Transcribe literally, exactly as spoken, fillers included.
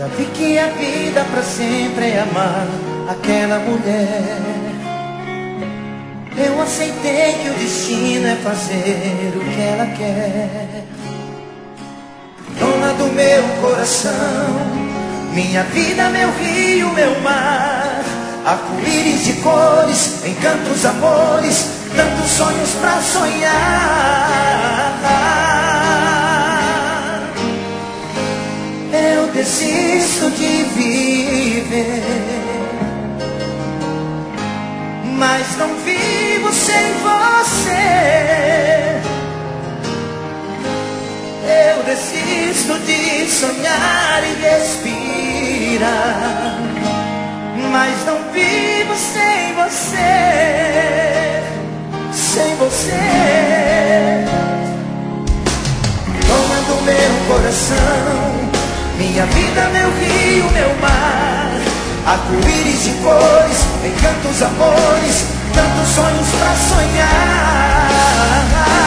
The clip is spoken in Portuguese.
Já vi que a vida pra sempre é amar aquela mulher. Eu aceitei que o destino é fazer o que ela quer. Dona do meu coração, minha vida, meu rio, meu mar, arco-íris de cores, encantos, amores, tantos sonhos pra sonhar. Eu desisto de viver, mas não vivo sem você. Eu desisto de sonhar e respirar, mas não vivo sem você, sem você. Dona do meu coração, minha vida, meu rio, meu mar, arco-íris de cores, encantos, amores, tantos sonhos pra sonhar.